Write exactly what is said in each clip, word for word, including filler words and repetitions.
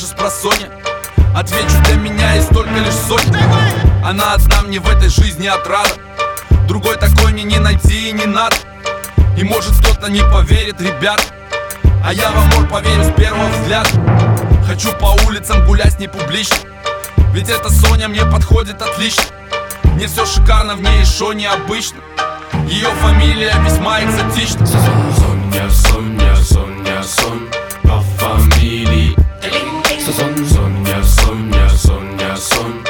даже спросонья. Отвечу, для меня есть только лишь сотни. Она одна мне в этой жизни отрада. Другой такой мне не найти и не надо. И может кто-то не поверит, ребят, а я в амор поверю с первого взгляда. Хочу по улицам гулять не публично, ведь эта Соня мне подходит отлично. Мне все шикарно, в ней и шо необычно. Ее фамилия весьма экзотична. Соня, Соня, Соня, Сон по фамилии. Соня, Соня, Соня, Соня, Сон.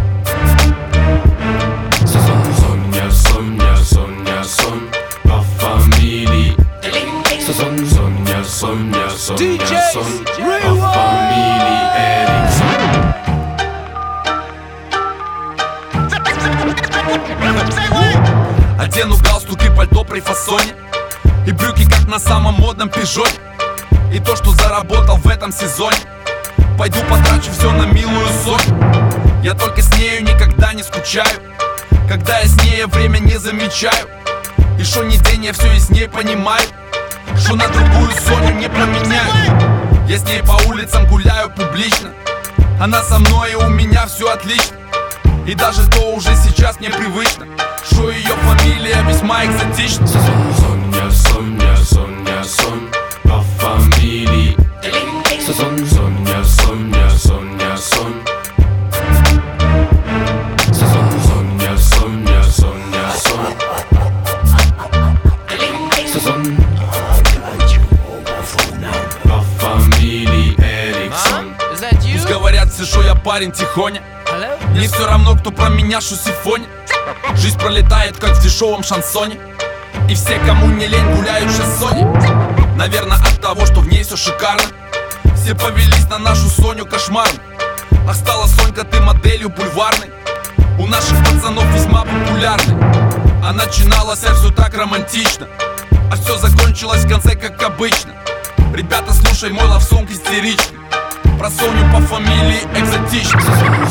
Соня, Соня, Соня, Сон по фамилии. Соня, Соня, Соня, Соня, Сон по фамилии Эриксон. Одену галстук и пальто при фасоне, и брюки как на самом модном пижоне. И то, что заработал в этом сезоне, пойду потрачу все на милую Соню. Я только с нею никогда не скучаю, когда я с ней время не замечаю. И шо ни день я все и с ней понимаю, что на другую Соню не променяю. Я с ней по улицам гуляю публично, она со мной и у меня все отлично. И даже то уже сейчас мне привычно, что ее фамилия весьма экзотична. Соня, Соня, Соня, Сон по фамилии. Соня, Соня, Соня, Соня, Сон. Соня, Соня, Соня, Сон. По фамилии Эриксон. Пусть говорят все, что я парень тихоня, мне все равно, кто про меня шо сифонит. Жизнь пролетает, как в дешевом шансоне, и все, кому не лень, гуляют сейчас Сони. Наверное, от того, что в ней все шикарно, все повелись на нашу Соню кошмарно. Ах, стала Сонька ты моделью бульварной, у наших пацанов весьма популярной. А начиналось все так романтично, а все закончилось в конце как обычно. Ребята, слушай мой лавсонг истеричный, про Соню по фамилии экзотичный.